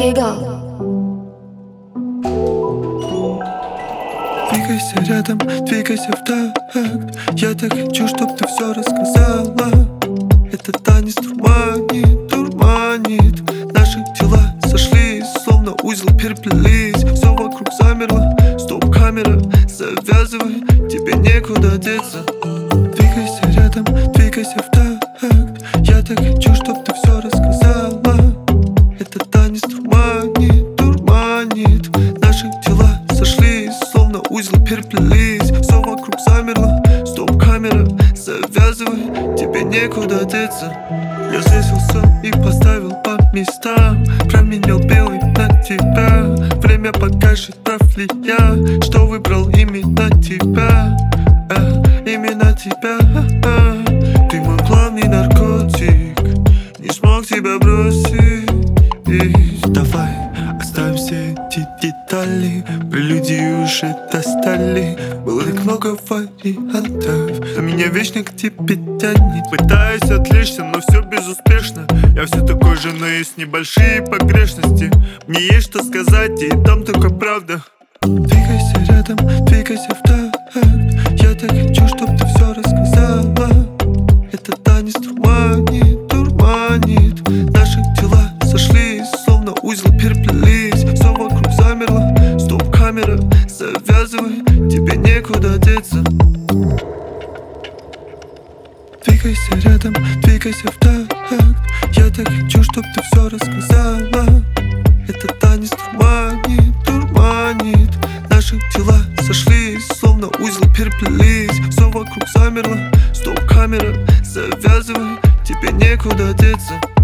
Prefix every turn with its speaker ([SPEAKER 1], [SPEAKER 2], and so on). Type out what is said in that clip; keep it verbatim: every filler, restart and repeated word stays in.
[SPEAKER 1] Legal.
[SPEAKER 2] Двигайся рядом, двигайся в такт. Я так хочу, чтоб ты все рассказала. Этот танец дурманит, дурманит. Наши тела сошлись, словно узел переплелись. Все вокруг замерло, стоп-камера. Завязывай, тебе некуда деться. Двигайся рядом, двигайся в такт. Я так хочу, чтоб ты все рассказала. Этот танец дурманит, дурманит. Наши тела сошлись, словно узел переплелись. Все вокруг замерло, стоп-камера. Завязывай, тебе некуда деться. Я взвесил все и поставил по местам. Променял белый на тебя. Время покажет, прав ли я, что выбрал именно тебя, а, именно тебя, а. Ты мой главный наркотик, не смог тебя бросить. И давай оставим все эти детали. Прелюдии уже достали. Было так много вариантов, но меня вечно к тебе тянет. Пытаюсь отвлечься, но все безуспешно. Я все такой же, но есть небольшие погрешности. Мне есть что сказать, и там только правда. Двигайся рядом, двигайся в такт. Я так хочу, чтоб ты все рассказала. Этот танец дурманит, дурманит. Наши тела сошлись, словно узел переплелись. Все вокруг замерло, стоп-камера. Завязывай, тебе некуда деться. Двигайся рядом, двигайся в такт. Я так хочу, чтоб ты все рассказала. Этот танец дурманит, дурманит. Наши тела сошлись, словно узел переплелись. Все вокруг замерло, стоп-камера. Завязывай, тебе некуда деться.